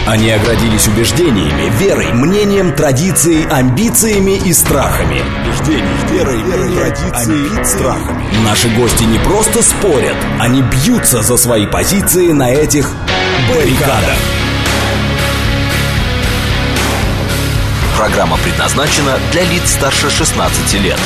Они оградились убеждениями, верой, мнением, традицией, амбициями и страхами. Наши гости не просто спорят, они бьются за свои позиции на этих баррикадах. Программа предназначена для лиц старше 16 лет.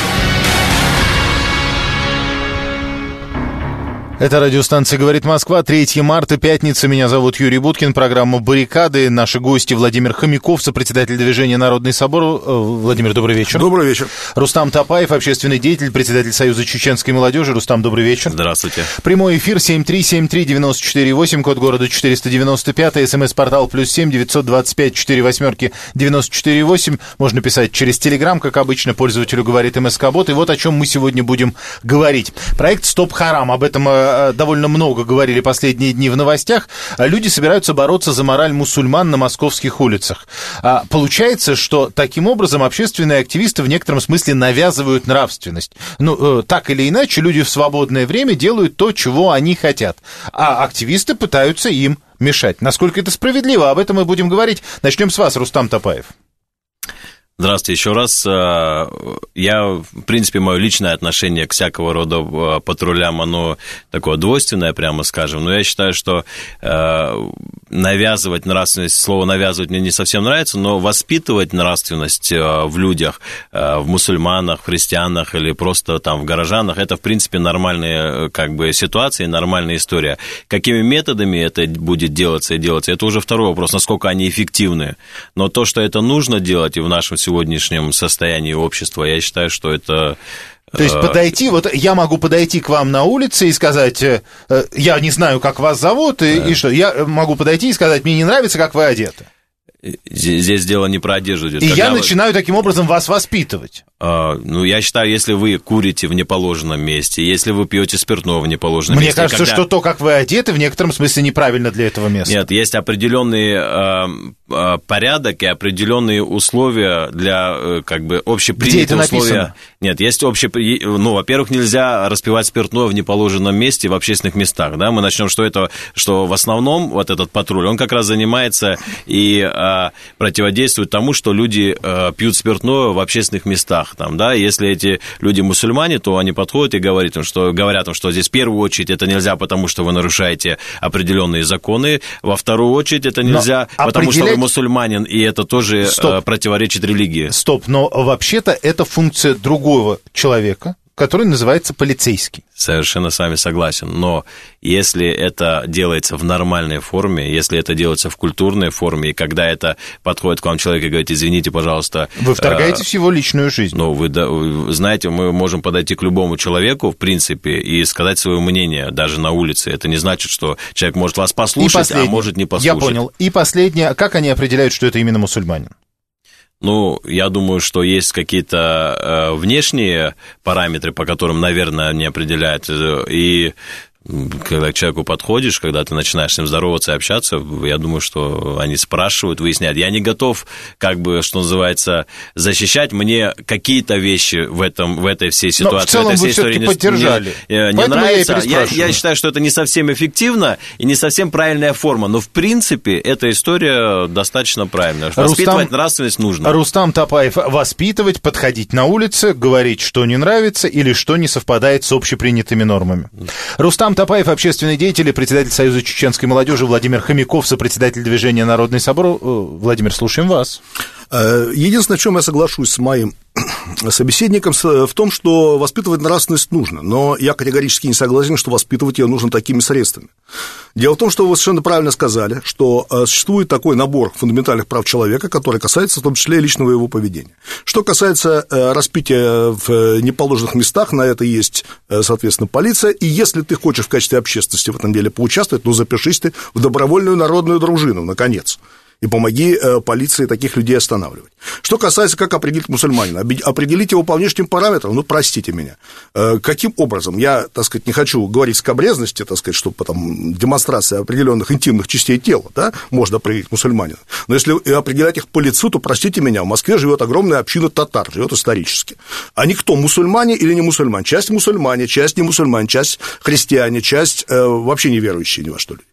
Это радиостанция «Говорит Москва», 3 марта, пятница. Меня зовут Юрий Буткин. Программа «Баррикады». Наши гости: Владимир Хомяков, сопредседатель движения «Народный собор». Владимир, добрый вечер. Добрый вечер. Рустам Топаев, общественный деятель, председатель Союза чеченской молодежи. Рустам, добрый вечер. Здравствуйте. Прямой эфир 7373948, код города 495, смс-портал +7 925 48 948. Можно писать через Телеграм, как обычно, пользователю говорит МСК-бот. И вот о чем мы сегодня будем говорить. Проект «Стоп Харам». Об этом довольно много говорили последние дни в новостях. Люди собираются бороться за мораль мусульман на московских улицах. Получается, что таким образом общественные активисты в некотором смысле навязывают нравственность. Так или иначе, люди в свободное время делают то, чего они хотят. А активисты пытаются им мешать. Насколько это справедливо? Об этом мы будем говорить. Начнем с вас, Рустам Топаев. Здравствуйте еще раз. Я, в принципе, мое личное отношение к всякого рода патрулям, оно такое двойственное, прямо скажем. Но я считаю, что навязывать нравственность, слово «навязывать» мне не совсем нравится, но воспитывать нравственность в людях, в мусульманах, в христианах или просто там в горожанах, это, в принципе, нормальные ситуации, нормальная история. Какими методами это будет делаться, это уже второй вопрос, насколько они эффективны. Но то, что это нужно делать и в нашем сегодняшнем состоянии общества, я считаю, что это... То есть подойти, вот я могу подойти к вам на улице и сказать, я не знаю, как вас зовут, и что, я могу подойти и сказать, мне не нравится, как вы одеты. Здесь дело не про одежду идет. И я начинаю таким образом вас воспитывать. Я считаю, если вы курите в неположенном месте, если вы пьете спиртное в неположенном месте... Мне кажется, что то, как вы одеты, в некотором смысле неправильно для этого места. Нет, есть определенный порядок и определенные условия для общепринятых Где это условия. Написано? Нет, есть во-первых, нельзя распивать спиртное в неположенном месте в общественных местах. Да? Мы начнем, что в основном вот этот патруль, он как раз занимается и противодействует тому, что люди пьют спиртное в общественных местах. Там, да? Если эти люди мусульмане, то они подходят и говорят им, что здесь в первую очередь это нельзя, потому что вы нарушаете определенные законы, во вторую очередь это нельзя, потому что вы мусульманин, и это тоже противоречит религии. Но вообще-то это функция другого человека, который называется полицейский. Совершенно с вами согласен, но если это делается в нормальной форме, если это делается в культурной форме, и когда это подходит к вам человек и говорит, извините, пожалуйста... Вы вторгаетесь в его личную жизнь. Вы знаете, мы можем подойти к любому человеку, в принципе, и сказать свое мнение, даже на улице. Это не значит, что человек может вас послушать, а может не послушать. Я понял. И последнее, как они определяют, что это именно мусульманин? Я думаю, что есть какие-то внешние параметры, по которым, наверное, они определяют. И когда к человеку подходишь, когда ты начинаешь с ним здороваться и общаться, я думаю, что они спрашивают, выясняют. Я не готов, что называется, защищать. Мне какие-то вещи в этой всей ситуации... Но в целом вы все-таки поддержали. Не нравится. Я считаю, что это не совсем эффективно и не совсем правильная форма. Но, в принципе, эта история достаточно правильная. Воспитывать нравственность нужно. Рустам Топаев: воспитывать, подходить на улице, говорить, что не нравится или что не совпадает с общепринятыми нормами. Рустам Топаев, общественный деятель и председатель Союза чеченской молодежи. Владимир Хомяков, сопредседатель движения «Народный собор». Владимир, слушаем вас. Единственное, в чем я соглашусь с моим собеседником, в том, что воспитывать нравственность нужно, но я категорически не согласен, что воспитывать ее нужно такими средствами. Дело в том, что вы совершенно правильно сказали, что существует такой набор фундаментальных прав человека, который касается в том числе и личного его поведения. Что касается распития в неположенных местах, на это есть, соответственно, полиция, и если ты хочешь в качестве общественности в этом деле поучаствовать, запишись ты в добровольную народную дружину, наконец. И помоги полиции таких людей останавливать. Что касается, как определить мусульманина, определить его по внешним параметрам, простите меня, каким образом, я, не хочу говорить скабрезности, что потом демонстрация определенных интимных частей тела, да, можно определить мусульманина, но если определять их по лицу, то, простите меня, в Москве живет огромная община татар, живет исторически. Они кто, мусульмане или не мусульмане? Часть мусульмане, часть не мусульмане, часть христиане, часть вообще неверующие ни во что люди.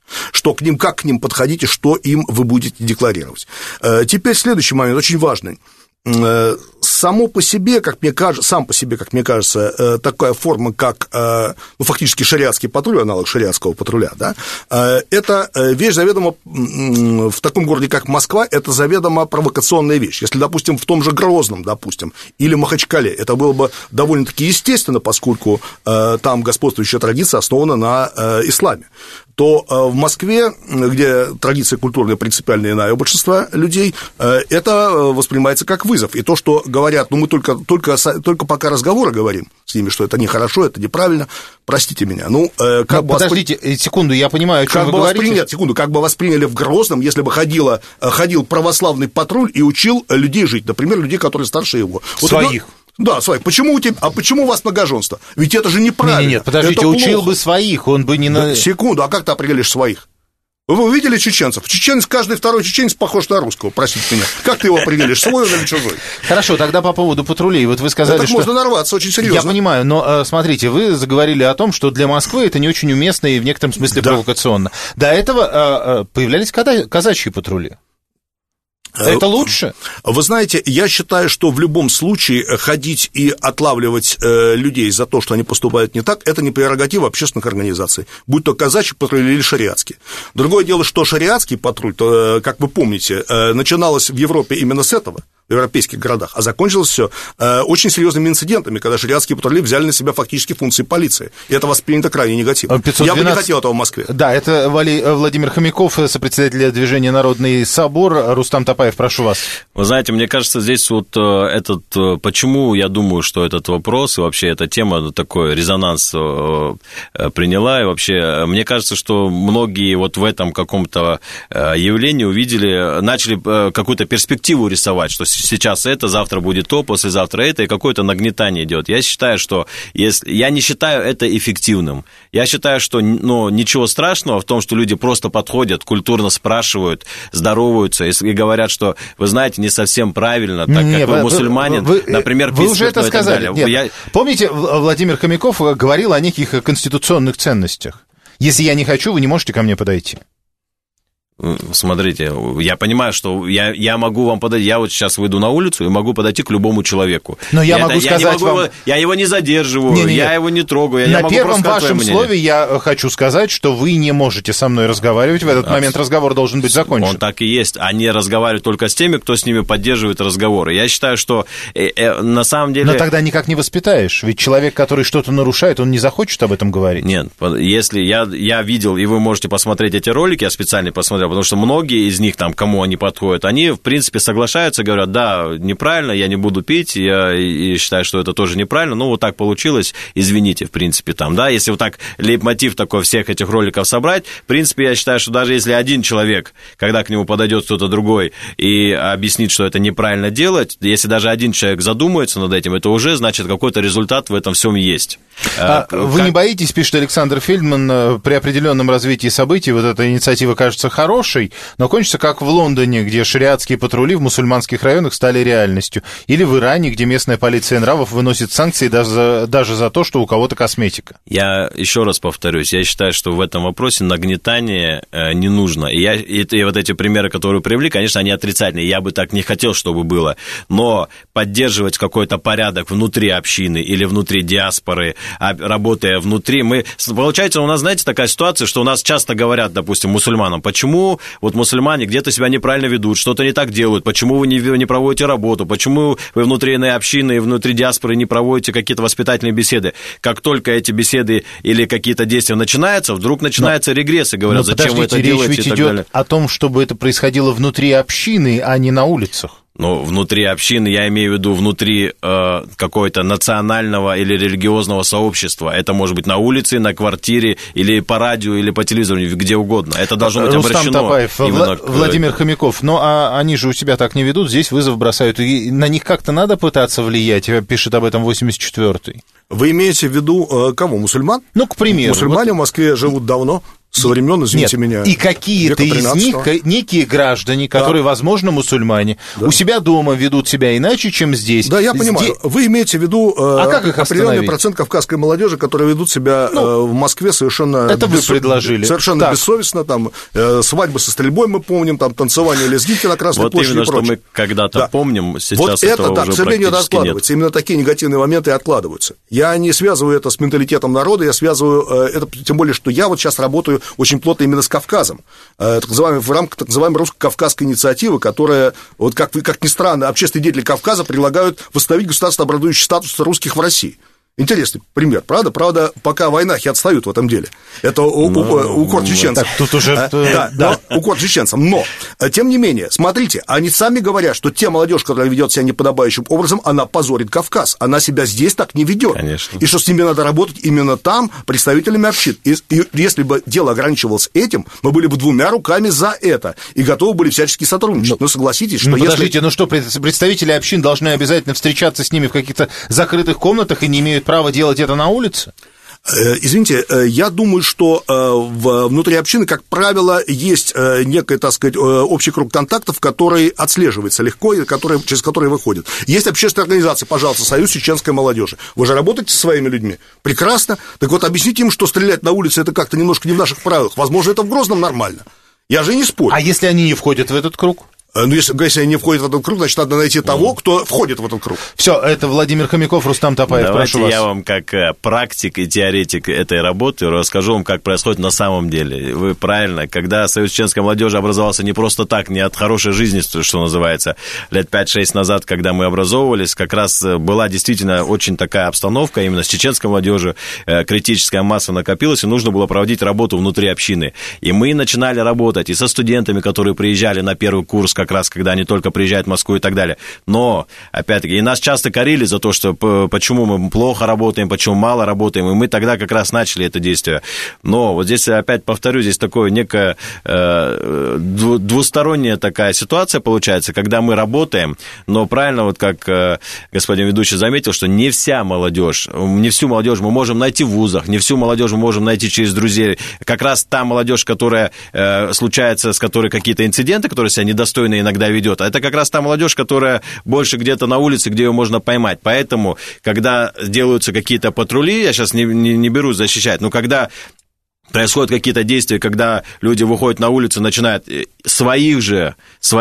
что к ним, как к ним подходить и что им вы будете декларировать. Теперь следующий момент, очень важный. Само по себе, как мне кажется, такая форма, как, фактически шариатский патруль, аналог шариатского патруля, да, это вещь заведомо, в таком городе, как Москва, это заведомо провокационная вещь. Если, допустим, в том же Грозном, допустим, или Махачкале, это было бы довольно-таки естественно, поскольку там господствующая традиция основана на исламе, то в Москве, где традиция культурная принципиально иная у большинства людей, это воспринимается как вызов. И то, что говорят, мы только пока разговоры говорим с ними, что это нехорошо, это неправильно, простите меня. Подождите секунду, я понимаю, о чем вы говорите. Как бы восприняли в Грозном, если бы ходил православный патруль и учил людей жить, например, людей, которые старше его. Своих. Да, своих. Почему у вас многоженство? Ведь это же неправильно. Нет, подождите, это учил плохо. бы своих, он бы не... Секунду, а как ты определишь своих? Вы видели чеченцев? Каждый второй чеченец похож на русского, простите меня. Как ты его определишь, свой или чужой? Хорошо, тогда по поводу патрулей. Вот вы сказали, что... можно нарваться очень серьезно. Я понимаю, но смотрите, вы заговорили о том, что для Москвы это не очень уместно и в некотором смысле провокационно. До этого появлялись казачьи патрули. Это лучше? Вы знаете, я считаю, что в любом случае ходить и отлавливать людей за то, что они поступают не так, это не прерогатива общественных организаций, будь то казачий патруль или шариатский. Другое дело, что шариатский патруль, то, как вы помните, начиналось в Европе именно с этого, в европейских городах, а закончилось все очень серьезными инцидентами, когда шариатские патрули взяли на себя фактически функции полиции. И это воспринято крайне негативно. 512... Я бы не хотел этого в Москве. Да, это Владимир Хомяков, сопредседатель движения «Народный собор». Рустам Топаев, прошу вас. Вы знаете, мне кажется, здесь почему я думаю, что этот вопрос и вообще эта тема такой резонанс приняла, и вообще, мне кажется, что многие вот в этом каком-то явлении начали какую-то перспективу рисовать, что сейчас это, завтра будет то, послезавтра это, и какое-то нагнетание идет. Я считаю, что я не считаю это эффективным. Я считаю, что ничего страшного в том, что люди просто подходят, культурно спрашивают, здороваются и говорят, что, вы знаете, не совсем правильно, так как вы мусульманин, например, вы уже это сказали. Помните, Владимир Хомяков говорил о неких конституционных ценностях. Если я не хочу, вы не можете ко мне подойти. Смотрите, я понимаю, что я могу вам подойти, я вот сейчас выйду на улицу и могу подойти к любому человеку. Но я могу сказать вам... Я его не задерживаю, я его не трогаю. На первом вашем слове я хочу сказать, что вы не можете со мной разговаривать, в этот момент разговор должен быть закончен. Он так и есть, они разговаривают только с теми, кто с ними поддерживает разговоры. Я считаю, что на самом деле... Но тогда никак не воспитаешь, ведь человек, который что-то нарушает, он не захочет об этом говорить. Нет, если я видел, и вы можете посмотреть эти ролики, я специально посмотрел, потому что многие из них, там, кому они подходят, они, в принципе, соглашаются, говорят, да, неправильно, я не буду пить, я и считаю, что это тоже неправильно, вот так получилось, извините, в принципе, там, да, если вот так лейтмотив такой всех этих роликов собрать, в принципе, я считаю, что даже если один человек, когда к нему подойдет кто-то другой и объяснит, что это неправильно делать, если даже один человек задумается над этим, это уже, значит, какой-то результат в этом всем есть. Вы не боитесь, пишет Александр Фельдман, при определенном развитии событий вот эта инициатива кажется хорошей, но кончится как в Лондоне, где шариатские патрули в мусульманских районах стали реальностью, или в Иране, где местная полиция нравов выносит санкции даже за то, что у кого-то косметика. Я еще раз повторюсь, я считаю, что в этом вопросе нагнетание не нужно. И вот эти примеры, которые привели, конечно, они отрицательные, я бы так не хотел, чтобы было, но поддерживать какой-то порядок внутри общины или внутри диаспоры, работая внутри, получается, у нас, знаете, такая ситуация, что у нас часто говорят, допустим, мусульманам, почему вот мусульмане где-то себя неправильно ведут, что-то не так делают, почему вы не проводите работу, почему вы внутри общины и внутри диаспоры не проводите какие-то воспитательные беседы. Как только эти беседы или какие-то действия начинаются, вдруг начинается регресс, и говорят, зачем вы это делаете, речь ведь идет о том, чтобы это происходило внутри общины, а не на улицах. Внутри общины, я имею в виду внутри какого-то национального или религиозного сообщества. Это может быть на улице, на квартире, или по радио, или по телевизору, где угодно. Это должно быть обращено. Рустам Топаев, Владимир Хомяков. Они же у себя так не ведут, здесь вызов бросают. И на них как-то надо пытаться влиять, пишет об этом 84-й. Вы имеете в виду кого, мусульман? К примеру. Мусульмане в Москве живут давно. со времен, извините меня, и какие-то из них некие граждане, которые, возможно, мусульмане, у себя дома ведут себя иначе, чем здесь. Да, я понимаю. Вы имеете в виду как их определенный процент кавказской молодежи, которые ведут себя в Москве совершенно... Это вы предложили. Совершенно бессовестно. Там свадьбы со стрельбой мы помним, там танцевание лесбийки на Красной площади и прочее. Вот именно, что мы когда-то помним, сейчас вот этого это, уже к сожалению, это практически откладывается. нет. Именно такие негативные моменты и откладываются. Я не связываю это с менталитетом народа, я связываю это, тем более, что я вот сейчас работаю очень плотно именно с Кавказом, в рамках так называемой русско-кавказской инициативы, которая, вот как ни странно, общественные деятели Кавказа предлагают восстановить государственно образующий статус русских в России. Интересный пример, правда? Правда, пока в войнах и отстают в этом деле. Это укор чеченцам. Тут уже... Да, укор чеченцам. Но, тем не менее, смотрите, они сами говорят, что те молодежь, которая ведет себя неподобающим образом, она позорит Кавказ. Она себя здесь так не ведет. Конечно. И что с ними надо работать именно там, представителями общин. И если бы дело ограничивалось этим, мы были бы двумя руками за это и готовы были всячески сотрудничать. Но согласитесь, что Подождите, представители общин должны обязательно встречаться с ними в каких-то закрытых комнатах и не имеют права делать это на улице? Извините, я думаю, что внутри общины, как правило, есть некий, так сказать, общий круг контактов, который отслеживается легко и через который выходит. Есть общественные организации, пожалуйста, Союз чеченской молодежи. Вы же работаете со своими людьми? Прекрасно. Так вот, объясните им, что стрелять на улице – это как-то немножко не в наших правилах. Возможно, это в Грозном нормально. Я же не спорю. А если они не входят в этот круг? Ну, если они не входят в этот круг, значит, надо найти того, кто входит в этот круг. Все, это Владимир Хомяков, Рустам Топаев, прошу вас. Давайте я вам, как практик и теоретик этой работы, расскажу вам, как происходит на самом деле. Вы правильно, когда Союз чеченской молодежи образовался не просто так, не от хорошей жизни, что называется, лет 5-6 назад, когда мы образовывались, как раз была действительно очень такая обстановка, именно с чеченской молодежью, критическая масса накопилась, и нужно было проводить работу внутри общины. И мы начинали работать и со студентами, которые приезжали на первый курс, как раз, когда они только приезжают в Москву и так далее. Но, опять-таки, и нас часто корили за то, что почему мы плохо работаем, почему мало работаем, и мы тогда как раз начали это действие. Но вот здесь, опять повторю, здесь такое некая двусторонняя такая ситуация получается, когда мы работаем, но правильно, вот как господин ведущий заметил, что не вся молодежь, не всю молодежь мы можем найти в вузах, не всю молодежь мы можем найти через друзей. Как раз та молодежь, которая случается, с которой какие-то инциденты, которые себя недостойно иногда ведет. А это как раз та молодежь, которая больше где-то на улице, где ее можно поймать. Поэтому, когда делаются какие-то патрули, я сейчас не берусь защищать, но когда происходят какие-то действия, когда люди выходят на улицу, начинают своих же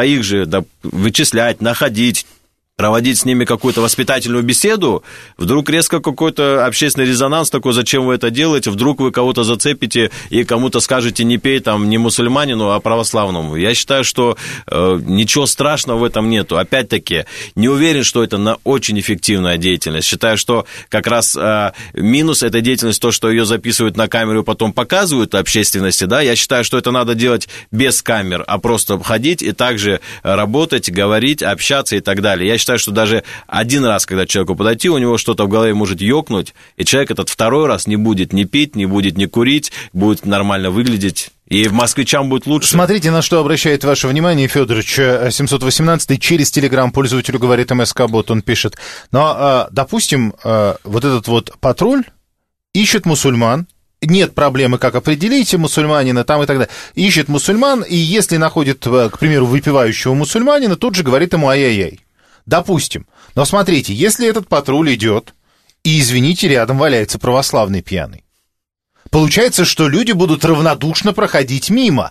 вычислять, находить, проводить с ними какую-то воспитательную беседу, вдруг резко какой-то общественный резонанс такой, зачем вы это делаете, вдруг вы кого-то зацепите и кому-то скажете, не пей там не мусульманину, а православному. Я считаю, что ничего страшного в этом нету. Опять-таки, не уверен, что это очень эффективная деятельность. Считаю, что как раз минус этой деятельности, то, что ее записывают на камеру и потом показывают общественности, да, я считаю, что это надо делать без камер, а просто ходить и также работать, говорить, общаться и так далее. Я считаю, что даже один раз, когда человеку подойти, у него что-то в голове может ёкнуть, и человек этот второй раз не будет ни пить, не будет ни курить, будет нормально выглядеть, и москвичам будет лучше. Смотрите, на что обращает ваше внимание Федорович 718 через Телеграм пользователю говорит МСК-бот, он пишет. Но, допустим, вот этот вот патруль ищет мусульман, нет проблемы, как определить мусульманина там и так далее. Ищет мусульман, и если находит, к примеру, выпивающего мусульманина, тут же говорит ему ай-яй-яй. Допустим. Но смотрите, если этот патруль идет, и, извините, рядом валяется православный пьяный, получается, что люди будут равнодушно проходить мимо.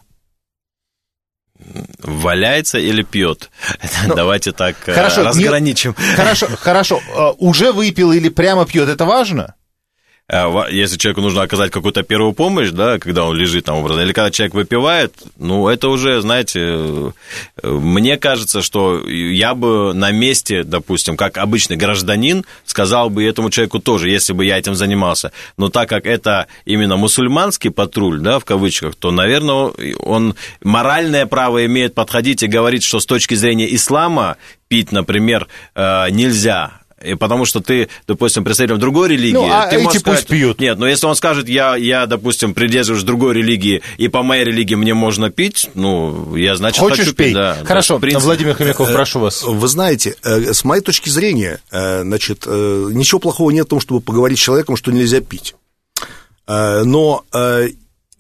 Валяется или пьет? Давайте так разграничим. Хорошо. Уже выпил или прямо пьет, это важно? Если человеку нужно оказать какую-то первую помощь, да, когда он лежит там образно, или когда человек выпивает, ну, это уже, знаете, мне кажется, что я бы на месте, допустим, как обычный гражданин, сказал бы этому человеку тоже, если бы я этим занимался. Но так как это именно мусульманский патруль, да, в кавычках, то, наверное, он моральное право имеет подходить и говорить, что с точки зрения ислама пить, например, нельзя. И потому что ты, допустим, представитель другой религии... Ну, а ты эти можешь сказать, пусть пьют. Нет, но если он скажет, я, допустим, придерживаюсь другой религии, и по моей религии мне можно пить, ну, я, значит, хочешь хочу пить. пить. Да, хорошо, да, Владимир Хомяков, прошу вас. Вы знаете, с моей точки зрения, значит, ничего плохого нет в том, чтобы поговорить с человеком, что нельзя пить. Но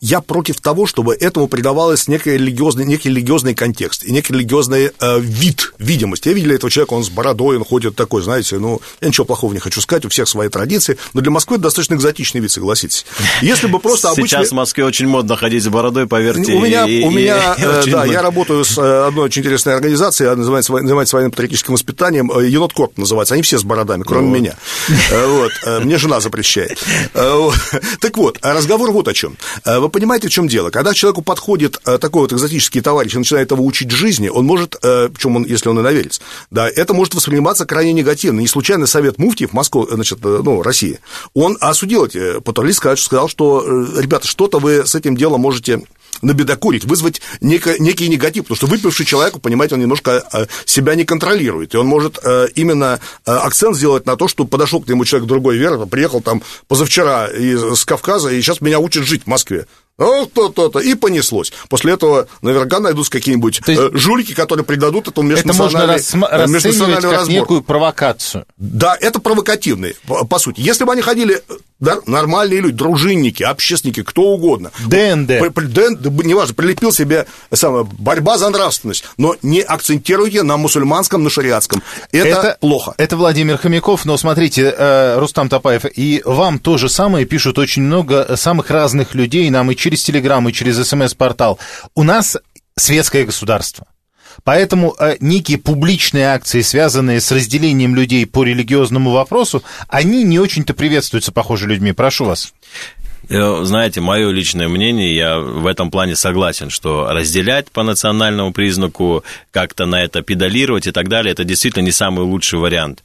я против того, чтобы этому придавалось некий религиозный контекст и некий религиозный видимость. Я видел этого человека, он с бородой, он ходит такой, знаете, я ничего плохого не хочу сказать, у всех свои традиции, но для Москвы это достаточно экзотичный вид, согласитесь. Если бы просто Сейчас в Москве очень модно ходить с бородой, поверьте. У меня, я работаю с одной очень интересной организацией, она занимается своим патриотическим воспитанием, Енот-Корп называется, они все с бородами, кроме меня. Мне жена запрещает. Так вот, разговор вот о чем. Вы понимаете, в чем дело? Когда к человеку подходит такой вот экзотический товарищ и начинает его учить жизни, он может, причем если он иноверец, да, это может восприниматься крайне негативно. Не случайно Совет муфтиев Москвы, России, он осудил эти патриотисты, сказал, что, ребята, что-то вы с этим делом можете набедокурить, вызвать некий негатив, потому что выпивший человек, понимаете, он немножко себя не контролирует, и он может именно акцент сделать на то, что подошел к нему человек другой веры, приехал там позавчера с Кавказа, и сейчас меня учат жить в Москве. То-то, и понеслось. После этого наверняка найдутся какие-нибудь жулики, которые придадут этому межнациональному разбору. Это можно расценивать как некую провокацию. Да, это провокативный, по сути. Если бы они ходили, да, нормальные люди, дружинники, общественники, кто угодно. ДНД. Неважно, прилепил себе борьба за нравственность, но не акцентируйте на мусульманском, на шариатском. Это плохо. Это Владимир Хомяков, но смотрите, Рустам Топаев, и вам то же самое пишут очень много самых разных людей, нам и через Телеграм, и через СМС-портал. У нас светское государство. Поэтому некие публичные акции, связанные с разделением людей по религиозному вопросу, они не очень-то приветствуются, похоже, людьми. Прошу вас. Знаете, мое личное мнение, я в этом плане согласен, что разделять по национальному признаку, как-то на это педалировать и так далее, это действительно не самый лучший вариант.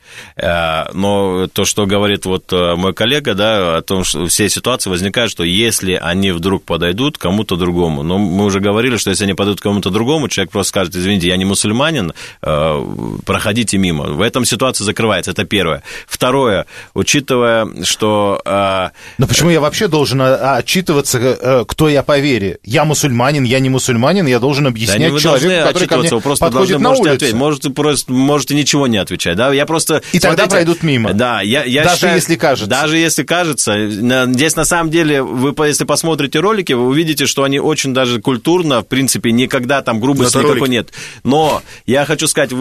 Но то, что говорит вот мой коллега, да, о том, что все ситуации возникают, что если они вдруг подойдут кому-то другому, но мы уже говорили, что если они подойдут кому-то другому, человек просто скажет: извините, я не мусульманин, проходите мимо. В этом ситуация закрывается, это первое. Второе, учитывая, что... Но почему я вообще должен отчитываться, кто я по вере? Я мусульманин, я не мусульманин, я должен объяснять человеку, который ко мне подходит на улице. Можете ничего не отвечать, да? Я просто... И тогда пройдут мимо. Да, я даже считаю, если кажется. Даже если кажется. Здесь, на самом деле, вы, если посмотрите ролики, вы увидите, что они очень даже культурно, в принципе, никогда там грубости никакой нет. Но я хочу сказать,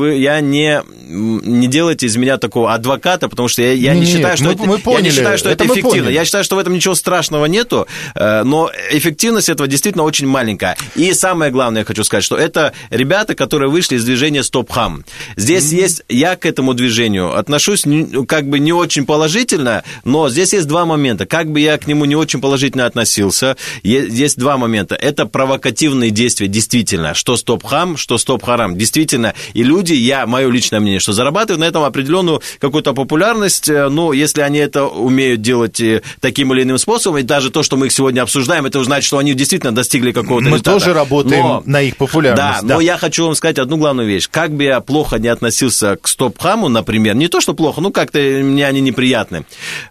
не делайте из меня такого адвоката, потому что я не считаю, что это эффективно. Я считаю, что в этом ничего страшного нету, но эффективность этого действительно очень маленькая. И самое главное, я хочу сказать, что это ребята, которые вышли из движения «Стоп-хам». Здесь есть, я к этому движению отношусь как бы не очень положительно, но здесь есть два момента. Как бы я к нему не очень положительно относился, есть два момента. Это провокативные действия, действительно, что «Стоп-хам», что «Стоп-харам». Действительно, и люди, мое личное мнение, что зарабатывают на этом определенную какую-то популярность, но если они это умеют делать таким или иным способом, и даже то, что мы их сегодня обсуждаем, это значит, что они действительно достигли какого-то результата. Мы тоже работаем на их популярность. Да, но я хочу вам сказать одну главную вещь. Как бы я плохо не относился к «Стоп-хаму», например, не то, что плохо, как-то мне они неприятны.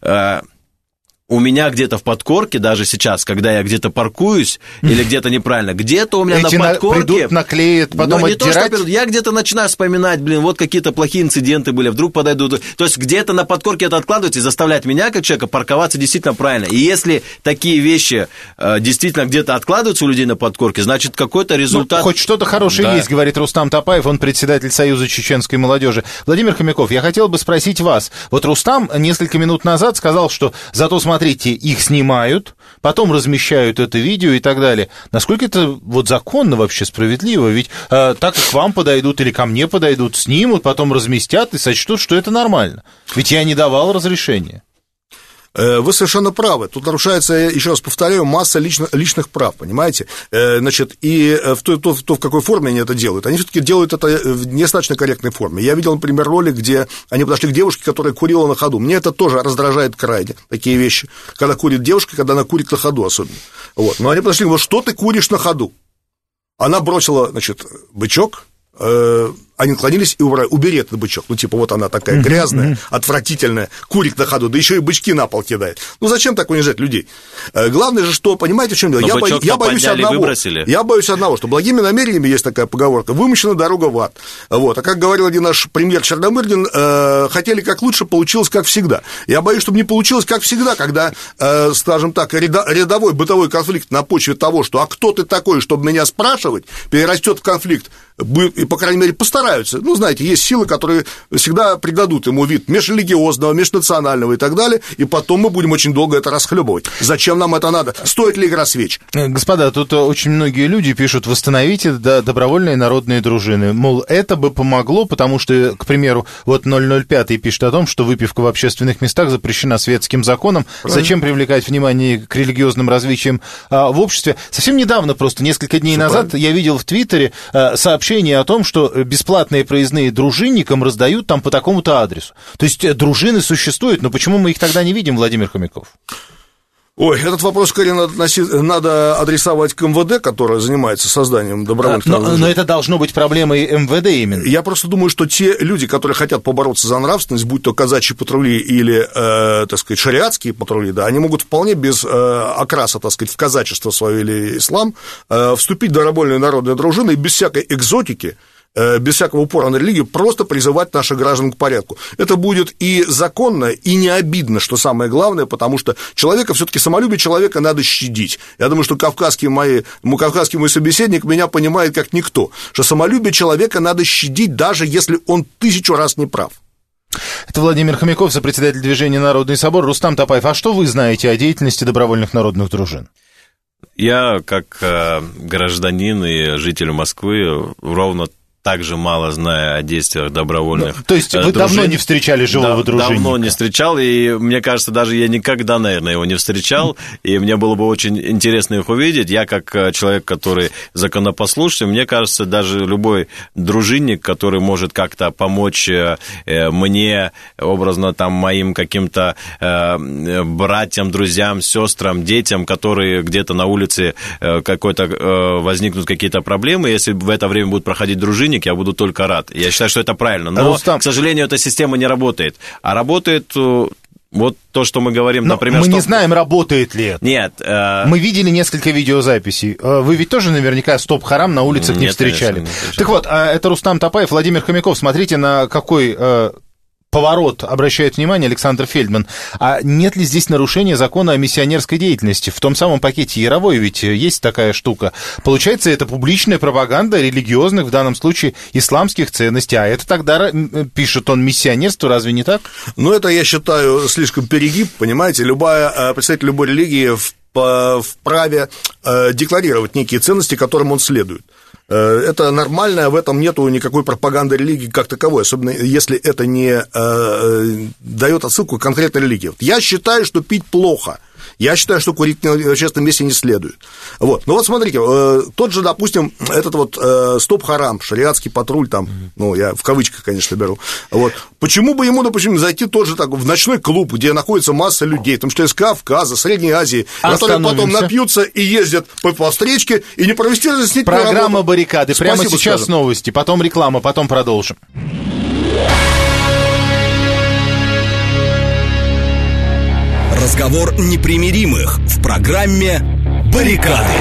У меня где-то в подкорке, даже сейчас, когда я где-то паркуюсь или где-то неправильно, где-то у меня на подкорке... придут, наклеят, потом отдирать. Я где-то начинаю вспоминать, вот какие-то плохие инциденты были, вдруг подойдут. То есть где-то на подкорке это откладывается и заставляет меня, как человека, парковаться действительно правильно. И если такие вещи действительно где-то откладываются у людей на подкорке, значит, какой-то результат... хоть что-то хорошее есть, говорит Рустам Топаев, он председатель Союза чеченской молодежи. Владимир Хомяков, я хотел бы спросить вас. Вот Рустам несколько минут назад сказал, что зато смотрите, их снимают, потом размещают это видео и так далее. Насколько это законно вообще, справедливо? Ведь так как к вам подойдут или ко мне подойдут, снимут, потом разместят и сочтут, что это нормально. Ведь я не давал разрешения. Вы совершенно правы. Тут нарушается, еще раз повторяю, масса личных прав, понимаете? Значит, и в какой форме они это делают. Они все-таки делают это в недостаточно корректной форме. Я видел, например, ролик, где они подошли к девушке, которая курила на ходу. Мне это тоже раздражает крайне, такие вещи. Когда курит девушка, когда она курит на ходу особенно. Но они подошли, что ты куришь на ходу? Она бросила, бычок, они наклонились и убери этот бычок. Ну, типа, вот она такая грязная, отвратительная, курит на ходу, да еще и бычки на пол кидает. Ну, зачем так унижать людей? Главное же, что, понимаете, в чем дело? Я боюсь одного, что благими намерениями, есть такая поговорка, вымощена дорога в ад. Вот. А как говорил один наш премьер Черномырдин, хотели как лучше, получилось как всегда. Я боюсь, чтобы не получилось как всегда, когда, скажем так, рядовой бытовой конфликт на почве того, что «а кто ты такой, чтобы меня спрашивать?», перерастет в конфликт, и, по крайней мере, постараются. Ну, знаете, есть силы, которые всегда придадут ему вид межрелигиозного, межнационального и так далее, и потом мы будем очень долго это расхлебывать. Зачем нам это надо? Стоит ли игра свеч? Господа, тут очень многие люди пишут: восстановите добровольные народные дружины. Мол, это бы помогло, потому что, к примеру, вот 005 пишет о том, что выпивка в общественных местах запрещена светским законом. Зачем привлекать внимание к религиозным различиям в обществе? Совсем недавно, просто несколько дней назад, я видел в Твиттере сообщение о том, что бесплатные проездные дружинникам раздают там по такому-то адресу. То есть дружины существуют, но почему мы их тогда не видим, Владимир Хомяков? Ой, этот вопрос, скорее, надо адресовать к МВД, которое занимается созданием добровольных народных. Но это должно быть проблемой МВД именно. Я просто думаю, что те люди, которые хотят побороться за нравственность, будь то казачьи патрули или, так сказать, шариатские патрули, да, они могут вполне без окраса, так сказать, в казачество свое или ислам вступить в добровольные народные дружины и без всякой экзотики, без всякого упора на религию, просто призывать наших граждан к порядку. Это будет и законно, и не обидно, что самое главное, потому что человека, все-таки самолюбие человека надо щадить. Я думаю, что кавказский мой собеседник меня понимает как никто, что самолюбие человека надо щадить, даже если он 1000 раз не прав. Это Владимир Хомяков, сопредседатель движения «Народный собор». Рустам Топаев, а что вы знаете о деятельности добровольных народных дружин? Я, как гражданин и житель Москвы, ровно так же мало знаю о действиях добровольных. То есть вы давно не встречали живого дружинника? Давно не встречал, и мне кажется, даже я никогда, наверное, его не встречал, и мне было бы очень интересно их увидеть. Я, как человек, который законопослушный, мне кажется, даже любой дружинник, который может как-то помочь мне, образно, там, моим каким-то братьям, друзьям, сестрам, детям, которые где-то на улице возникнут какие-то проблемы, если в это время будут проходить дружинники, я буду только рад. Я считаю, что это правильно. Но, к сожалению, эта система не работает. А работает вот то, что мы говорим, но например... Мы не знаем, работает ли это. Нет. Мы видели несколько видеозаписей. Вы ведь тоже наверняка стоп-харам на улицах не встречали. Конечно, не встречал. Так вот, это Рустам Топаев, Владимир Хомяков. Смотрите, на какой... поворот обращает внимание Александр Фельдман. А нет ли здесь нарушения закона о миссионерской деятельности? В том самом пакете Яровой ведь есть такая штука. Получается, это публичная пропаганда религиозных, в данном случае, исламских ценностей. А это тогда, пишет он, миссионерство, разве не так? Ну, это, я считаю, слишком перегиб, понимаете? Представитель любой религии вправе декларировать некие ценности, которым он следует. Это нормально, в этом нету никакой пропаганды религии как таковой, особенно если это не дает отсылку к конкретной религии. Я считаю, что пить плохо. Я считаю, что курить в общественном месте не следует. Вот. Ну вот смотрите, тот же, допустим, этот вот стоп-харам, шариатский патруль там, ну, я в кавычках, конечно, беру. Вот. Почему бы ему, допустим, зайти тоже так в ночной клуб, где находится масса людей, в том числе из Кавказа, Средней Азии, которые потом напьются и ездят по встречке, и не провести разъяснительную работу. Программа «Баррикады». Прямо спасибо, сейчас скажем. Новости, потом реклама, потом продолжим. Разговор непримиримых в программе «Баррикады».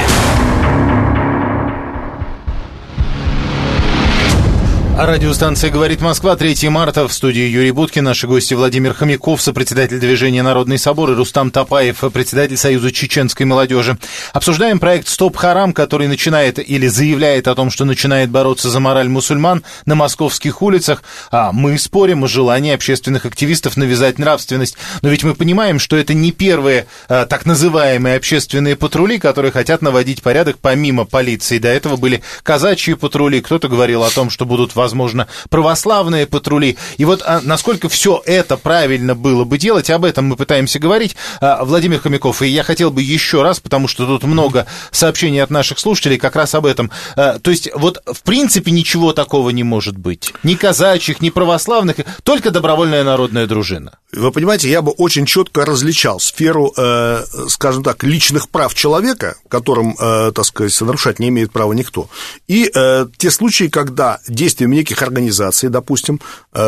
Радиостанция «Говорит Москва», 3 марта, в студии Юрий Буткин. Наши гости Владимир Хомяков, сопредседатель движения «Народный собор», и Рустам Топаев, председатель Союза чеченской молодежи. Обсуждаем проект «Стоп-харам», который начинает или заявляет о том, что начинает бороться за мораль мусульман на московских улицах. А мы спорим о желании общественных активистов навязать нравственность. Но ведь мы понимаем, что это не первые так называемые общественные патрули, которые хотят наводить порядок помимо полиции. До этого были казачьи патрули. Кто-то говорил о том, что будут возможно, православные патрули. И вот насколько все это правильно было бы делать, об этом мы пытаемся говорить. Владимир Хомяков, и я хотел бы еще раз, потому что тут много сообщений от наших слушателей как раз об этом. То есть вот в принципе ничего такого не может быть. Ни казачьих, ни православных, только добровольная народная дружина. Вы понимаете, я бы очень четко различал сферу, скажем так, личных прав человека, которым, так сказать, нарушать не имеет права никто, и те случаи, когда действия неких организаций, допустим,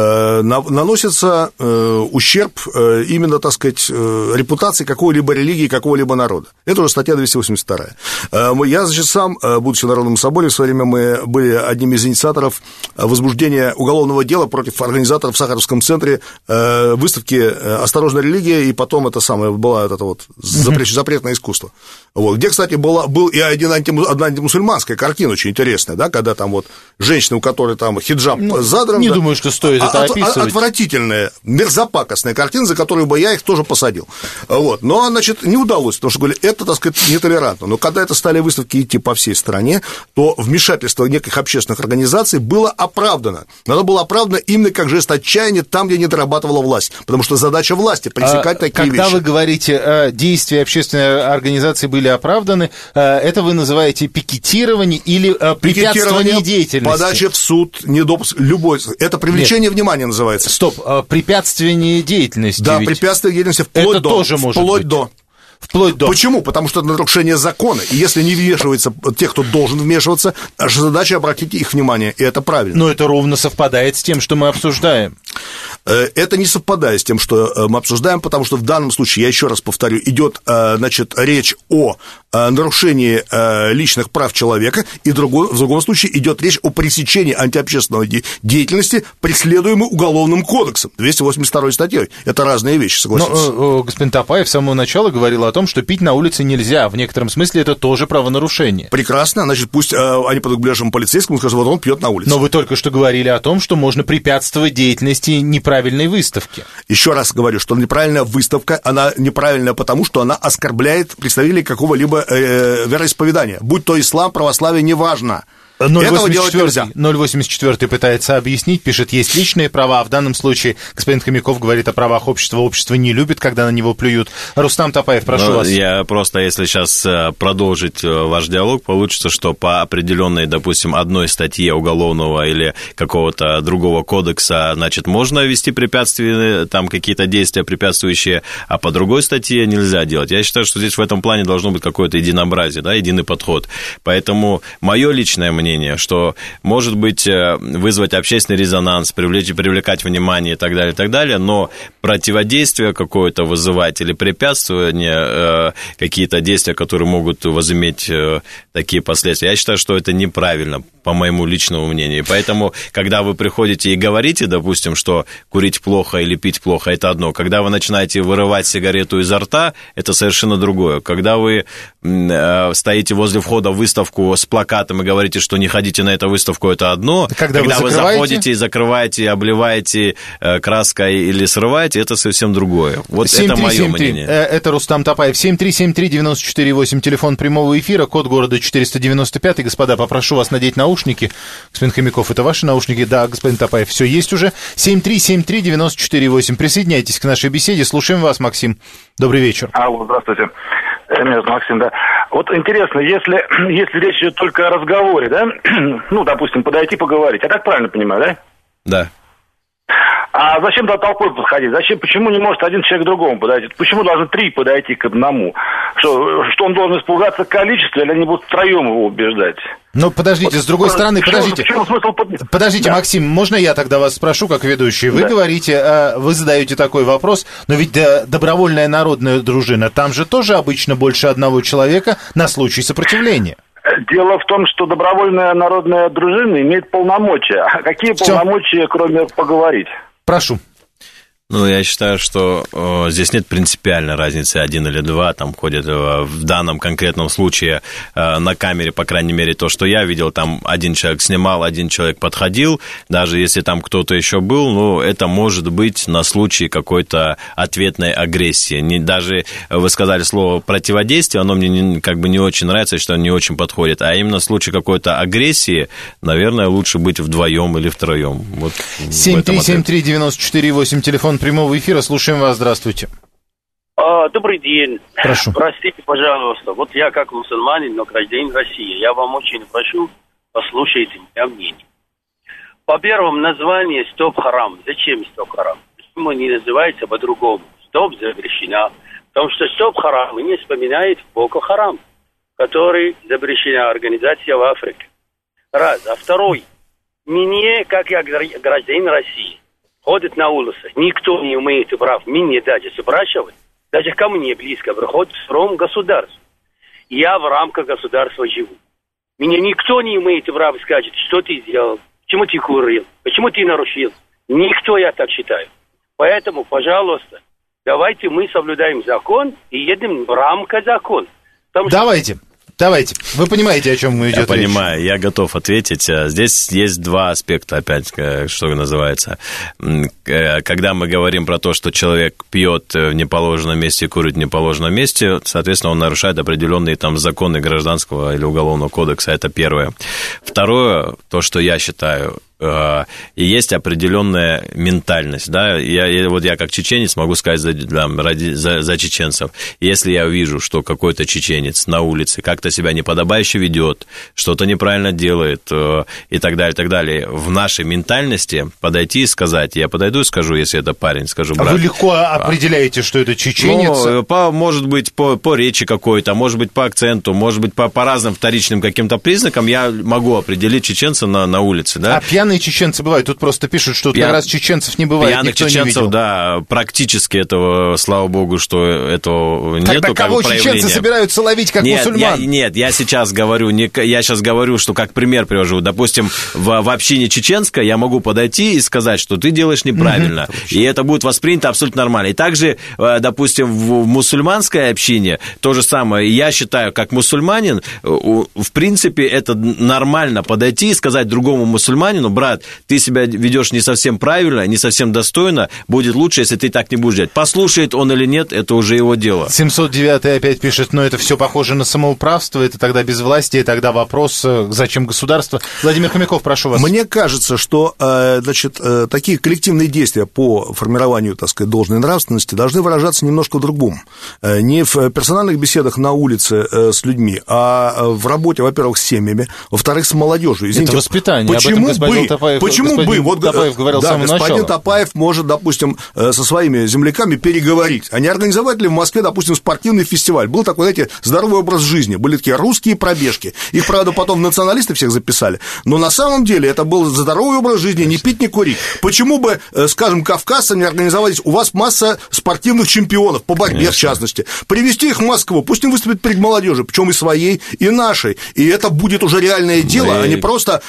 наносится ущерб именно, так сказать, репутации какой-либо религии, какого-либо народа. Это уже статья 282. Я, значит, сам, будучи в Народном соборе, в свое время мы были одним из инициаторов возбуждения уголовного дела против организаторов в Сахаровском центре выставки «Осторожная религия», и потом это самое, была это вот запретное искусство. Вот. Где, кстати, был и одна антимусульманская картина очень интересная, да, когда там вот женщина, у которой там хиджаб задран. Не думаю, что стоит это описывать. Отвратительная, мерзопакостная картина, за которую бы я их тоже посадил. Вот. Но, значит, не удалось, потому что, говорили, это, так сказать, нетолерантно. Но когда это стали выставки идти по всей стране, то вмешательство неких общественных организаций было оправдано. Но оно было оправдано именно как жест отчаяния там, где не дорабатывала власть. Потому что задача власти пресекать такие вещи. Когда вы говорите, действия общественной организации были оправданы, это вы называете пикетирование или препятствование деятельности? Подача в суд, недопуск, любой. Это привлечение внимания называется. Стоп, препятствование деятельности. Да, препятствие деятельности вплоть до. Вплоть до. Почему? Потому что это нарушение закона. И если не вмешивается те, кто должен вмешиваться, наша задача обратить их внимание. И это правильно. Но это ровно совпадает с тем, что мы обсуждаем. Это не совпадает с тем, что мы обсуждаем, потому что в данном случае, я еще раз повторю, идет, значит, речь о нарушении личных прав человека, и в другом случае идет речь о пресечении антиобщественной деятельности, преследуемой Уголовным кодексом, 282 статьей. Это разные вещи, согласитесь. Но господин Топаев с самого начала говорил о том, что пить на улице нельзя. В некотором смысле это тоже правонарушение. Прекрасно. Значит, пусть они подойдут к ближайшему полицейскому и скажут, вот он пьет на улице. Но вы только что говорили о том, что можно препятствовать деятельности неправильной выставки. Еще раз говорю, что неправильная выставка, она неправильная потому, что она оскорбляет представителей какого-либо вероисповедания. Будь то ислам, православие, неважно. Этого делать нельзя. 084 пытается объяснить, пишет, есть личные права, а в данном случае господин Хомяков говорит о правах общества. Общество не любит, когда на него плюют. Рустам Топаев, прошу вас. Я просто, если сейчас продолжить ваш диалог, получится, что по определенной, допустим, одной статье уголовного или какого-то другого кодекса, значит, можно ввести препятствия, там какие-то действия препятствующие, а по другой статье нельзя делать. Я считаю, что здесь в этом плане должно быть какое-то единообразие, да, единый подход. Поэтому мое личное мнение, что, может быть, вызвать общественный резонанс, привлекать внимание и так далее, но противодействие какое-то вызывать или препятствование, какие-то действия, которые могут возыметь такие последствия, я считаю, что это неправильно, по моему личному мнению. И поэтому, когда вы приходите и говорите, допустим, что курить плохо или пить плохо, это одно. Когда вы начинаете вырывать сигарету изо рта, это совершенно другое. Когда вы стоите возле входа в выставку с плакатом и говорите, что не ходите на эту выставку, это одно. Когда вы заходите и закрываете, обливаете краской или срываете, это совсем другое. Вот это мое мнение. Это Рустам Топаев. 7373948, телефон прямого эфира, код города 495. Господа, попрошу вас надеть наушники. Господин Хомяков, это ваши наушники? Да, господин Топаев, все есть уже. 7373948. Присоединяйтесь к нашей беседе. Слушаем вас, Максим. Добрый вечер. Алло, здравствуйте. Меня зовут Максим, да. Вот интересно, если речь идет только о разговоре, да, ну, допустим, подойти поговорить, я так правильно понимаю, да? Да. А зачем туда толпой подходить? Почему не может один человек к другому подойти? Почему должны три подойти к одному? Что он должен испугаться количества, или они будут втроем его убеждать? Ну, подождите, с другой стороны, подождите. Подождите, да. Максим, можно я тогда вас спрошу, как ведущий? Вы говорите, вы задаете такой вопрос, но ведь добровольная народная дружина, там же тоже обычно больше одного человека на случай сопротивления. Дело в том, что добровольная народная дружина имеет полномочия. А какие полномочия, кроме поговорить? Прошу. Ну, я считаю, что здесь нет принципиальной разницы, один или два, там ходят в данном конкретном случае на камере, по крайней мере, то, что я видел, там один человек снимал, один человек подходил, даже если там кто-то еще был, ну, это может быть на случай какой-то ответной агрессии. Даже вы сказали слово противодействие, оно мне не очень нравится, что оно не очень подходит, а именно в случае какой-то агрессии, наверное, лучше быть вдвоем или втроем. Вот 7373948, телефон прямого эфира, слушаем вас, здравствуйте. Добрый день. Прошу. Простите, пожалуйста, вот я как мусульманин, но гражданин России, я вам очень прошу, послушайте меня мнение. По первому названию «Стоп харам». Зачем «Стоп харам»? Почему не называется по-другому? «Стоп» запрещена. Потому что «Стоп харам» не вспоминает Боко Харам, который запрещена организация в Африке. Раз. А второй. Мне, как я гражданин России, ходит на улице, никто не имеет прав меня даже спрашивать, даже ко мне близко приходит в втором государстве. Я в рамках государства живу. Меня никто не имеет права сказать, что ты сделал, почему ты курил, почему ты нарушил. Никто, я так считаю. Поэтому, пожалуйста, давайте мы соблюдаем закон и едем в рамках закона. Давайте. Вы понимаете, о чем мы идет речь? Я понимаю, я готов ответить. Здесь есть два аспекта, опять, что называется. Когда мы говорим про то, что человек пьет в неположенном месте и курит в неположенном месте, соответственно, он нарушает определенные там законы гражданского или уголовного кодекса. Это первое. Второе, то, что я считаю, и есть определенная ментальность, да, я как чеченец могу сказать за чеченцев, если я вижу, что какой-то чеченец на улице как-то себя неподобающе ведет, что-то неправильно делает и так далее, в нашей ментальности подойти и сказать, я подойду и скажу, если это парень, скажу, брат. А вы легко определяете, что это чеченец? Может быть, по речи какой-то, может быть, по акценту, может быть, по разным вторичным каким-то признакам я могу определить чеченца на улице, да. А пьяные чеченцы бывают. Тут просто пишут, что как раз чеченцев не бывает, пьяных никто чеченцев, не видел. Да, практически этого, слава богу, что этого тогда нету. Тогда кого чеченцы собираются ловить, как мусульман? Нет, я сейчас говорю, что как пример привожу. Допустим, в общине чеченской я могу подойти и сказать, что ты делаешь неправильно, и это будет воспринято абсолютно нормально. И также, допустим, в мусульманской общине то же самое. Я считаю, как мусульманин, в принципе, это нормально подойти и сказать другому мусульманину, брат, ты себя ведешь не совсем правильно, не совсем достойно, будет лучше, если ты так не будешь делать. Послушает он или нет, это уже его дело. 709 опять пишет, но это все похоже на самоуправство, это тогда безвластие, тогда вопрос, зачем государство? Владимир Хомяков, прошу вас. Мне кажется, что, такие коллективные действия по формированию, так сказать, должной нравственности должны выражаться немножко в другом. Не в персональных беседах на улице с людьми, а в работе, во-первых, с семьями, во-вторых, с молодежью. Извините, это воспитание. Почему бы? Вот Топаев говорил с самого господин начала. Топаев может, допустим, со своими земляками переговорить. А не организовать ли в Москве, допустим, спортивный фестиваль? Был такой, знаете, здоровый образ жизни. Были такие русские пробежки. Их, правда, потом националисты всех записали. Но на самом деле это был здоровый образ жизни, не пить, не курить. Почему бы, скажем, кавказцам не организовать? У вас масса спортивных чемпионов по борьбе, в частности. Привести их в Москву, пусть им выступят перед молодежью, причем и своей, и нашей. И это будет уже реальное дело, а не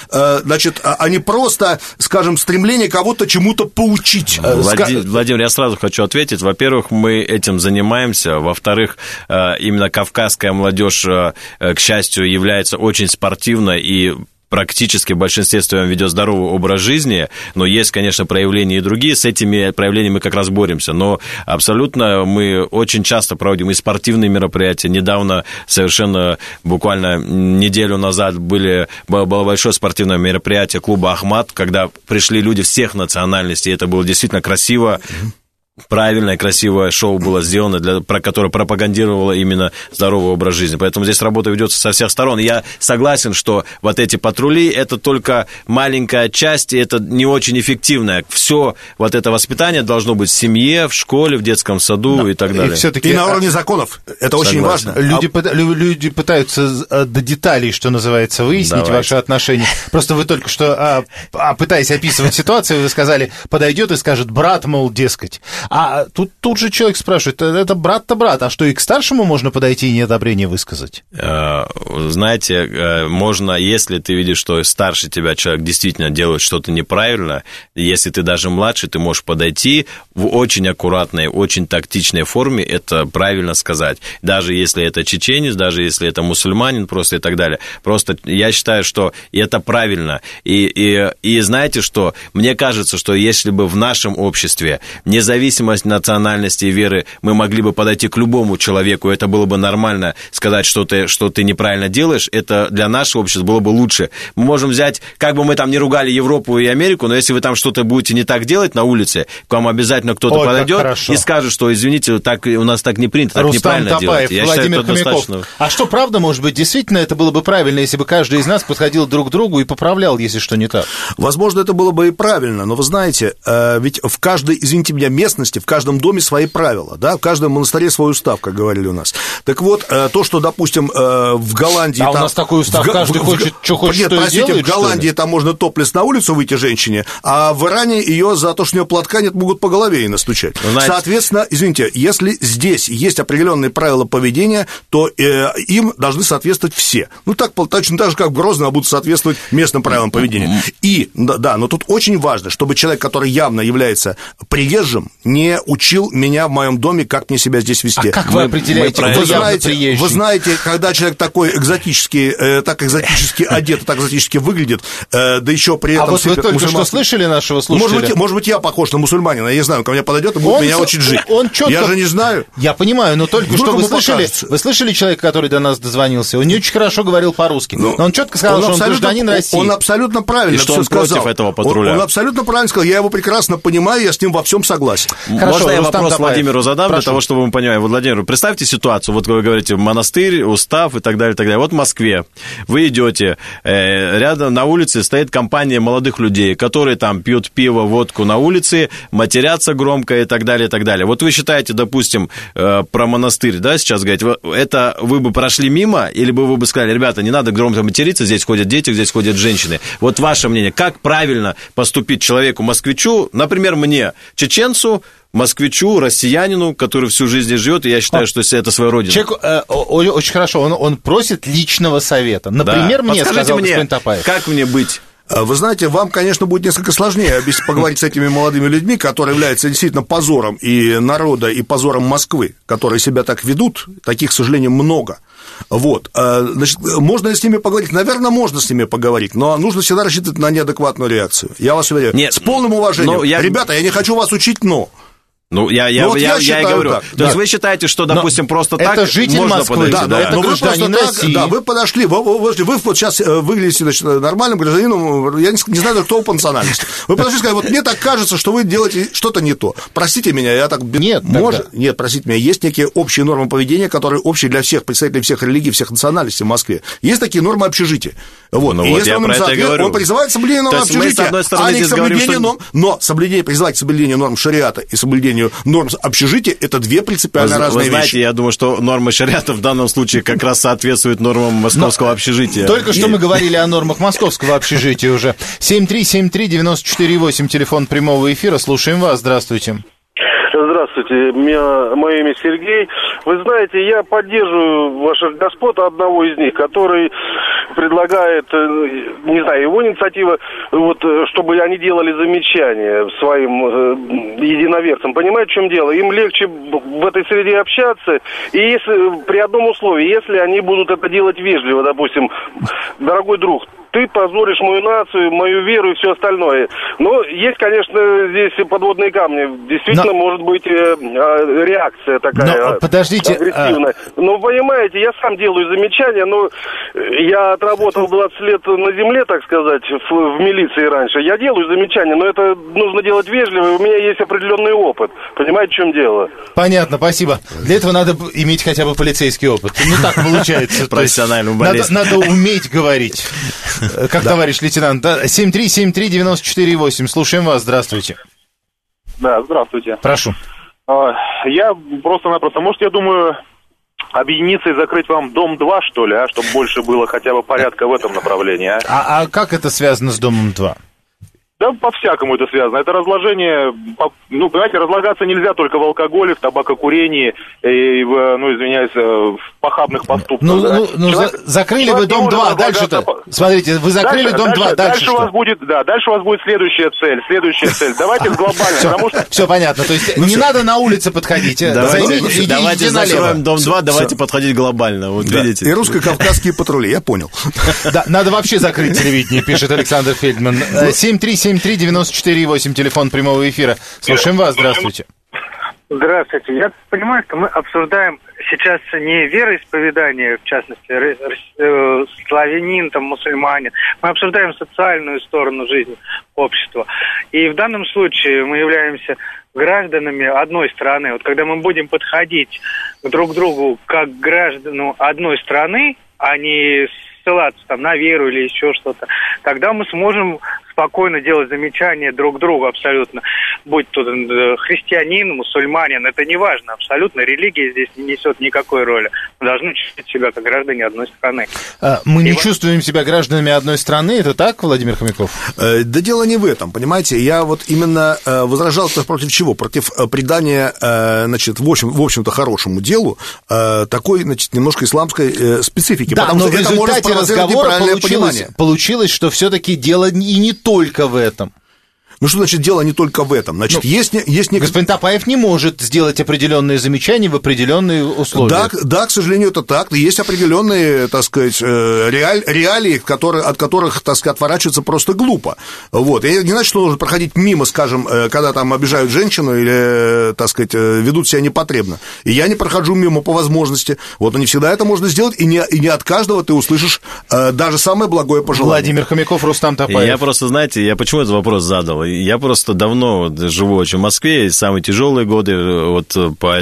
просто, скажем, стремление кого-то чему-то поучить. Владимир, я сразу хочу ответить. Во-первых, мы этим занимаемся. Во-вторых, именно кавказская молодежь, к счастью, является очень спортивной и практически в большинстве своем ведет здоровый образ жизни, но есть, конечно, проявления и другие, с этими проявлениями мы как раз боремся, но абсолютно мы очень часто проводим и спортивные мероприятия. Недавно, совершенно буквально неделю назад, было большое спортивное мероприятие клуба «Ахмат», когда пришли люди всех национальностей, это было действительно красиво. Правильное, красивое шоу было сделано, которое пропагандировало именно здоровый образ жизни. Поэтому здесь работа ведется со всех сторон. Я согласен, что вот эти патрули – это только маленькая часть, и это не очень эффективное. Все вот это воспитание должно быть в семье, в школе, в детском саду и так далее. И на уровне законов. Это очень важно. Люди пытаются до деталей, что называется, выяснить ваши отношения. Просто вы только что, пытаясь описывать ситуацию, вы сказали, подойдет и скажет, брат, мол, дескать. А тут же человек спрашивает, это брат-то брат, а что, и к старшему можно подойти и неодобрение высказать? Знаете, можно, если ты видишь, что старше тебя человек действительно делает что-то неправильно, если ты даже младше, ты можешь подойти в очень аккуратной, очень тактичной форме, это правильно сказать. Даже если это чеченец, даже если это мусульманин просто и так далее. Просто я считаю, что это правильно. И знаете что, мне кажется, что если бы в нашем обществе независимость национальности и веры, мы могли бы подойти к любому человеку, это было бы нормально сказать, что ты неправильно делаешь, это для нашего общества было бы лучше. Мы можем взять, как бы мы там не ругали Европу и Америку, но если вы там что-то будете не так делать на улице, к вам обязательно кто-то подойдет и скажет, что, извините, у нас так не принято, так Рустам неправильно Топаев, делать. Владимир Хомяков. А что, правда, может быть, действительно это было бы правильно, если бы каждый из нас подходил друг к другу и поправлял, если что не так? Возможно, это было бы и правильно, но вы знаете, ведь в каждой, извините меня, местности частности, в каждом доме свои правила, да, в каждом монастыре свой устав, как говорили у нас. Так вот, то, что, допустим, в Голландии... у нас такой устав, каждый хочет, что хочет, нет, что простите, делает, в Голландии там можно топлес на улицу выйти женщине, а в Иране ее за то, что у нее платка нет, могут по голове и настучать. Соответственно, извините, если здесь есть определенные правила поведения, то им должны соответствовать все. Ну, так, точно так же, как в Грозном будут соответствовать местным правилам поведения. И, да, но тут очень важно, чтобы человек, который явно является приезжим, не учил меня в моем доме, как мне себя здесь вести. А как вы определяете, кто явно приезжий? Вы знаете, когда человек такой экзотический, так экзотически одет, так экзотически выглядит, да еще при этом... А вот вы только что слышали нашего слушателя? Может быть, я похож на мусульманина, я не знаю, он ко мне подойдет и будет меня учить жить. Я же не знаю. Я понимаю, но только что вы слышали человека, который до нас дозвонился? Он не очень хорошо говорил по-русски, но он четко сказал, что он гражданин России. Он абсолютно правильно все сказал. Против этого патруля. Он абсолютно правильно сказал, я его прекрасно понимаю, я с ним во всем согласен. Можно я вопрос Владимиру задам, для того, чтобы мы понимали? Владимир, представьте ситуацию, вот вы говорите, монастырь, устав и так далее, и так далее. Вот в Москве вы идете, рядом на улице стоит компания молодых людей, которые там пьют пиво, водку на улице, матерятся громко и так далее, и так далее. Вот вы считаете, допустим, про монастырь, да, сейчас говорить, это вы бы прошли мимо, или бы вы бы сказали, ребята, не надо громко материться, здесь ходят дети, здесь ходят женщины. Вот ваше мнение, как правильно поступить человеку, москвичу, например, мне, чеченцу, москвичу, россиянину, который всю жизнь живет, и я считаю, что это своя родина. Человек очень хорошо, он просит личного совета. Например, мне сказал господин Топаев. Как мне быть? Вы знаете, вам, конечно, будет несколько сложнее поговорить с этими молодыми людьми, которые являются действительно позором и народа, и позором Москвы, которые себя так ведут, таких, к сожалению, много. Вот, значит, можно ли с ними поговорить? Наверное, можно с ними поговорить, но нужно всегда рассчитывать на неадекватную реакцию. Я вас уверяю, с полным уважением. Ребята, я не хочу вас учить, но... Ну, я и говорю. Так. То есть вы считаете, что, допустим, просто это так житель можно Москвы, подойти? Да, это гражданин России. Да, вы подошли, вы вот сейчас выглядите, значит, нормальным гражданином, я не знаю, кто вы по национальности. Вы подошли и сказали, вот мне так кажется, что вы делаете что-то не то. Простите меня, я так... Нет, простите меня, есть некие общие нормы поведения, которые общие для всех представителей всех религий, всех национальностей в Москве. Есть такие нормы общежития. Вот. Ну, и вот если он призывает к соблюдению норм общежития, а не к соблюдению норм... Но призывать к соблюдению норм шариата и соблюдению норм общежития, это две принципиально разные вещи. Вы знаете, я думаю, что нормы шариата в данном случае как раз соответствуют нормам московского общежития. Только что мы говорили о нормах московского общежития уже. 7373948, телефон прямого эфира. Слушаем вас. Здравствуйте. Здравствуйте, мое имя Сергей. Вы знаете, я поддерживаю ваших господ, одного из них, который предлагает, не знаю, его инициатива, вот, чтобы они делали замечания своим единоверцам. Понимаете, в чем дело? Им легче в этой среде общаться, и если при одном условии, если они будут это делать вежливо, допустим, дорогой друг, ты позоришь мою нацию, мою веру и все остальное. Но есть, конечно, здесь подводные камни. Действительно, может быть реакция такая агрессивная. Но, понимаете, я сам делаю замечания, но я отработал 20 лет на земле, так сказать, в милиции раньше. Я делаю замечания, но это нужно делать вежливо, и у меня есть определенный опыт. Понимаете, в чем дело? Понятно, спасибо. Для этого надо иметь хотя бы полицейский опыт. Ну, так получается. Профессиональную болезнь. Надо уметь говорить. Как товарищ лейтенант, да? 7373948, слушаем вас, здравствуйте. Да, здравствуйте. Прошу. Я просто-напросто, может, я думаю, объединиться и закрыть вам Дом-2, что ли, чтобы больше было хотя бы порядка в этом направлении, А как это связано с Домом-2? Да, по-всякому это связано. Это разложение, ну, понимаете, разлагаться нельзя только в алкоголе, в табакокурении и в похабных поступках. Закрыли вы Дом-2, дальше-то, смотрите, вы закрыли Дом-2, дальше что? Дальше у вас будет следующая цель. Давайте глобально, потому что... Все понятно, то есть не надо на улице подходить, давайте закроем Дом-2, давайте подходить глобально, вот видите. И русско-кавказские патрули, я понял. Да, надо вообще закрыть телевидение, пишет Александр Фельдман. 7373948, телефон прямого эфира. Слушаем вас, здравствуйте. Здравствуйте. Я понимаю, что мы обсуждаем сейчас не вероисповедание, в частности, славянин, там, мусульманин. Мы обсуждаем социальную сторону жизни общества. И в данном случае мы являемся гражданами одной страны. Вот когда мы будем подходить друг к другу как к гражданам одной страны, а не ссылаться там на веру или еще что-то, тогда мы сможем спокойно делать замечания друг другу абсолютно. Будь то христианин, мусульманин, это не важно. Абсолютно религия здесь не несет никакой роли. Мы должны чувствовать себя как граждане одной страны. Мы не чувствуем себя гражданами одной страны, это так, Владимир Хомяков? Да дело не в этом, понимаете. Я вот именно возражал против чего? Против придания, значит, в общем-то, хорошему делу такой, значит, немножко исламской специфики. Да, но в результате разговора получилось, что все-таки дело и не только в этом. Ну, что значит дело не только в этом? Значит, есть господин Топаев не может сделать определенные замечания в определенные условия. Да, к сожалению, это так. Есть определенные, так сказать, реалии, от которых, так сказать, отворачиваться просто глупо. Вот. И не значит, что нужно проходить мимо, скажем, когда там обижают женщину или, так сказать, ведут себя непотребно. И я не прохожу мимо по возможности. Вот, но не всегда это можно сделать, и не от каждого ты услышишь даже самое благое пожелание. Владимир Хомяков, Рустам Топаев. Я просто, знаете, я почему этот вопрос задал? Я просто давно живу очень в Москве, и самые тяжелые годы вот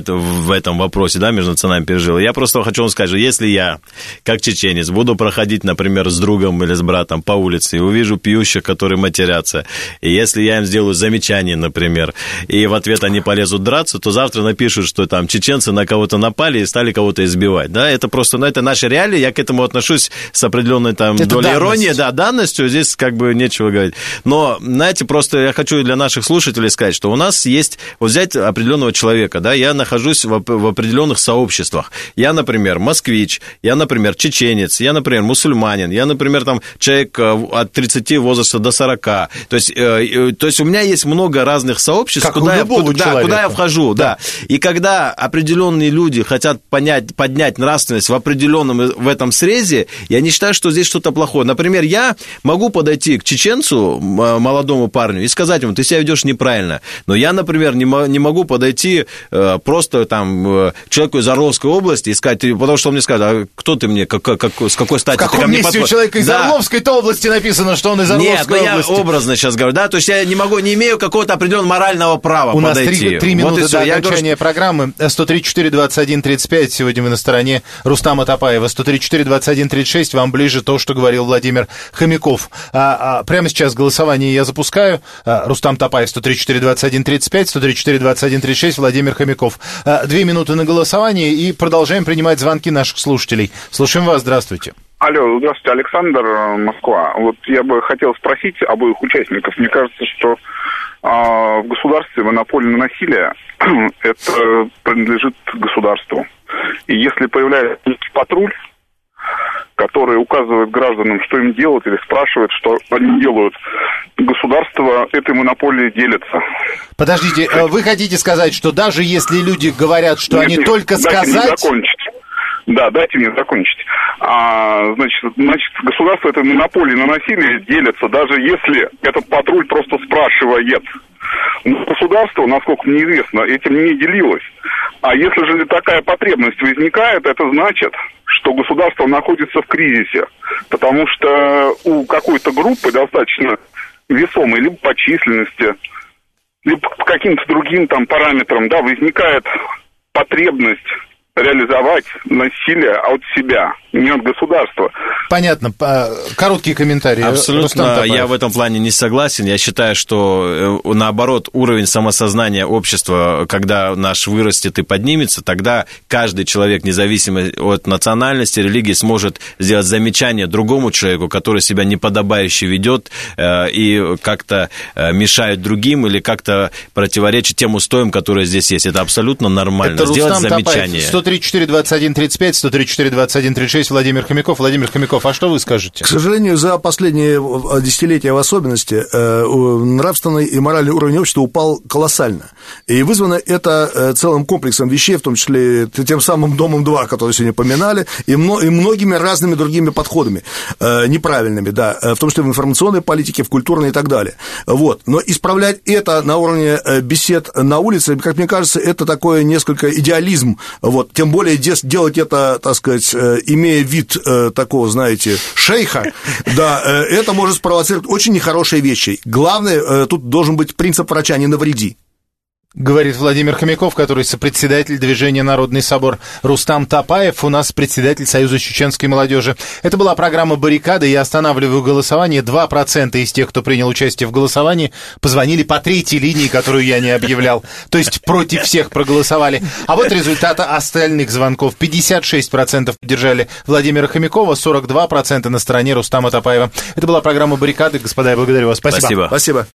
в этом вопросе, да, межнациональном пережил. Я просто хочу вам сказать, что если я, как чеченец, буду проходить, например, с другом или с братом по улице и увижу пьющих, которые матерятся, и если я им сделаю замечание, например, и в ответ они полезут драться, то завтра напишут, что там чеченцы на кого-то напали и стали кого-то избивать, да, это просто, это наши реалии, я к этому отношусь с определенной там долей иронии, да, данностью, здесь как бы нечего говорить. Но, знаете, просто я хочу для наших слушателей сказать, что у нас есть, вот взять определенного человека, да, я нахожусь в определенных сообществах. Я, например, москвич, я, например, чеченец, я, например, мусульманин, я, например, там, человек от 30 возраста до 40. То есть у меня есть много разных сообществ, куда я вхожу, да. И когда определенные люди хотят поднять нравственность в этом срезе, я не считаю, что здесь что-то плохое. Например, я могу подойти к чеченцу, молодому парню, и сказать ему, ты себя ведешь неправильно. Но я, например, не могу подойти просто там к человеку из Орловской области и сказать, потому что он мне скажет, а кто ты мне, с какой стати? В каком месте у человека из Орловской-то области написано, что он из Орловской области? Нет, я образно сейчас говорю, да, то есть я не имею какого-то определенного морального права подойти. У нас 3 минуты до окончания программы. 103-4-21-35, сегодня вы на стороне Рустама Топаева. 103-4-21-36, вам ближе то, что говорил Владимир Хомяков. Прямо сейчас голосование я запускаю. Рустам Топаев, 103-4-21-35, 103-4-21-36, Владимир Хомяков. 2 минуты на голосование и продолжаем принимать звонки наших слушателей. Слушаем вас, здравствуйте. Алло, здравствуйте, Александр, Москва. Вот я бы хотел спросить обоих участников. Мне кажется, что в государстве монополия на насилие это принадлежит государству. И если появляется патруль, который указывает гражданам, что им делать, или спрашивает, что они делают, государство этой монополией делится. Подождите, вы хотите сказать, что даже если люди говорят, что они только сказать... Дайте мне закончить. Значит, государство этой монополии на насилие делится, даже если этот патруль просто спрашивает. Но государство, насколько мне известно, этим не делилось. А если же такая потребность возникает, это значит, что государство находится в кризисе. Потому что у какой-то группы достаточно весомой, либо по численности, либо по каким-то другим там параметрам, возникает потребность реализовать насилие от себя, не от государства. Понятно. Короткие комментарии. Абсолютно, я в этом плане не согласен. Я считаю, что, наоборот, уровень самосознания общества, когда наш вырастет и поднимется, тогда каждый человек, независимо от национальности, религии, сможет сделать замечание другому человеку, который себя неподобающе ведет и как-то мешает другим или как-то противоречит тем устоям, которые здесь есть. Это абсолютно нормально. Это сделать Рустам замечание. 103-4-21-35, 103-4-21-36, Владимир Хомяков. Владимир Хомяков, а что вы скажете? К сожалению, за последние десятилетия в особенности нравственный и моральный уровень общества упал колоссально. И вызвано это целым комплексом вещей, в том числе тем самым Домом 2, который сегодня поминали, и многими разными другими подходами, неправильными, в том числе в информационной политике, в культурной и так далее. Вот. Но исправлять это на уровне бесед на улице, как мне кажется, это такой несколько идеализм. Вот. Тем более делать это, так сказать, имея вид такого, знаете, шейха, это может спровоцировать очень нехорошие вещи. Главное, тут должен быть принцип врача «не навреди». Говорит Владимир Хомяков, который сопредседатель движения «Народный собор». Рустам Топаев у нас председатель Союза чеченской молодежи. Это была программа «Баррикады». Я останавливаю голосование. 2% из тех, кто принял участие в голосовании, позвонили по третьей линии, которую я не объявлял. То есть против всех проголосовали. А вот результаты остальных звонков. 56% поддержали Владимира Хомякова, 42% на стороне Рустама Топаева. Это была программа «Баррикады». Господа, я благодарю вас. Спасибо. Спасибо.